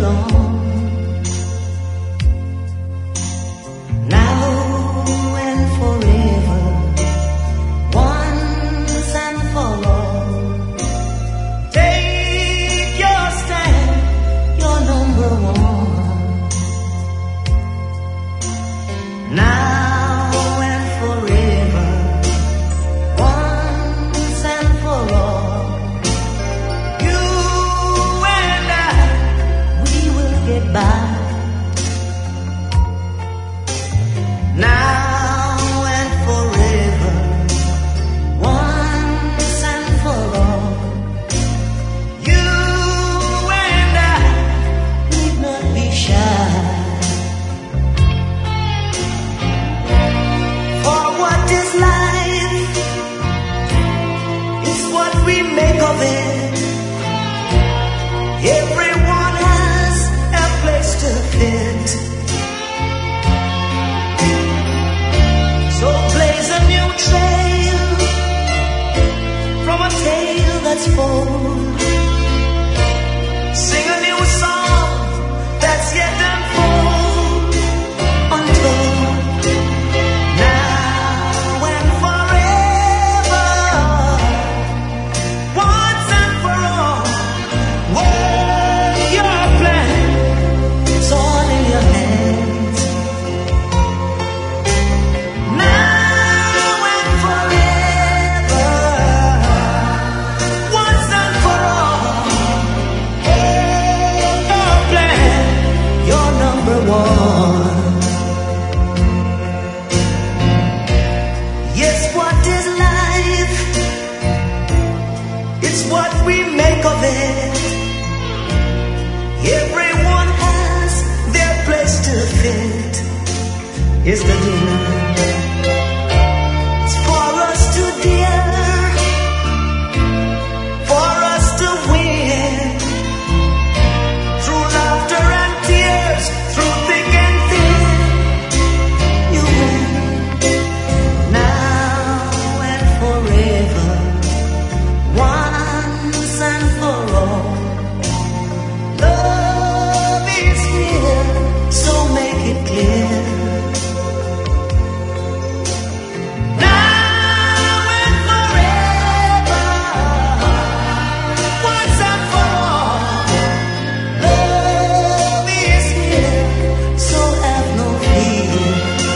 along. Now and forever, once and for all. Take your stand, you're number one. Now and forever, once and for all. You and I, we will get by. Now and forever, once and for all. You and I need not be shy. For what is life? It's what we make of it. Everyone has a place to fit. So blaze a new trail from a tale that's full. Sing a new song that's yet unfold. Untold. Now and forever, once and for all. Work your plan, it's all in your hands. Now and forever, once and for all. Work your plan, you're number one. Yes, what is life? It's what we make of it. Everyone has their place to fit. It's the dinner. It's for us to dare, for us to win. Through laughter and tears, through thick and thin, you win. Now and forever, once and for all. Love is here, so make it clear. Now and forever, once and for all. Love is here, so have no fear.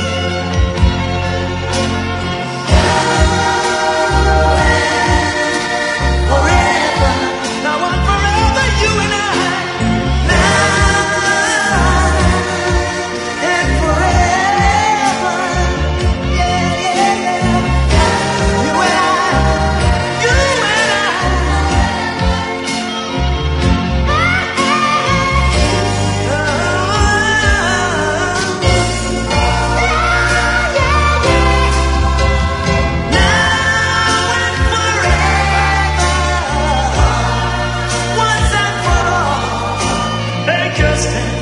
Forever, now and forever, you and I. Now and forever, yeah, yeah, yeah. You and I, you and Now and forever, once and for all. Take your stand.